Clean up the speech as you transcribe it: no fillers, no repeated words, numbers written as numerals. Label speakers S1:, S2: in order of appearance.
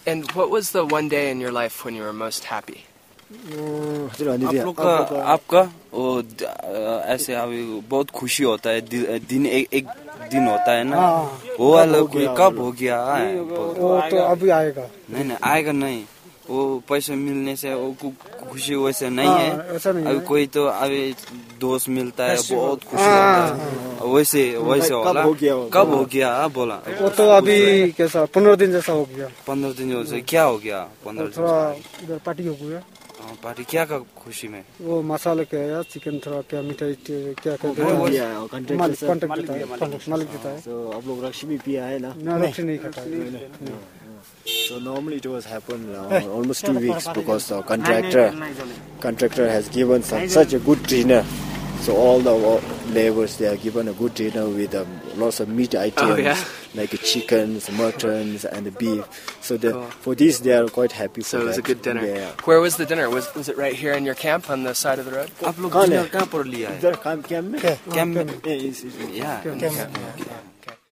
S1: And what was the one day in your life when you were most happy?
S2: आपका वो ऐसे अभी बहुत खुशी होता है दिन एक दिन होता है ना वो वाला कोई कब हो गया
S3: वो तो अभी आएगा
S2: नहीं आएगा नहीं वो पैसे मिलने से वो खुशी वैसे नहीं है अभी कोई तो अभी दोस्त मिलता है बहुत खुशी होता है वैसे होला कब हो गया बोला
S3: वो तो अभी कैसा 15 दिन जैसा हो गया
S2: 15 दिन जैसे क्या हो गया 15 दिन
S3: इधर पार्टी हो गया
S2: पार्टी क्या का खुशी में
S3: वो मसाला क्या है चिकन थोड़ा क्या मिठाई क्या कॉन्ट्रैक्ट मालिक देता है
S4: तो आप लोग रक्सी भी पिया है ना
S3: रक्सी नहीं खाता
S4: So normally it was happen almost 2 weeks because the contractor has given such a good dinner. So all the laborers they are given a good dinner with lots of meat items like chickens, muttons, and beef. So for this they are quite happy.
S1: So it was a good dinner.
S4: Yeah.
S1: Where was the dinner? Was it right here in your camp on the side of the road?
S2: आप लोग dinner कहाँ पर लिया है?
S4: Camp में?
S2: Camp में? Yeah.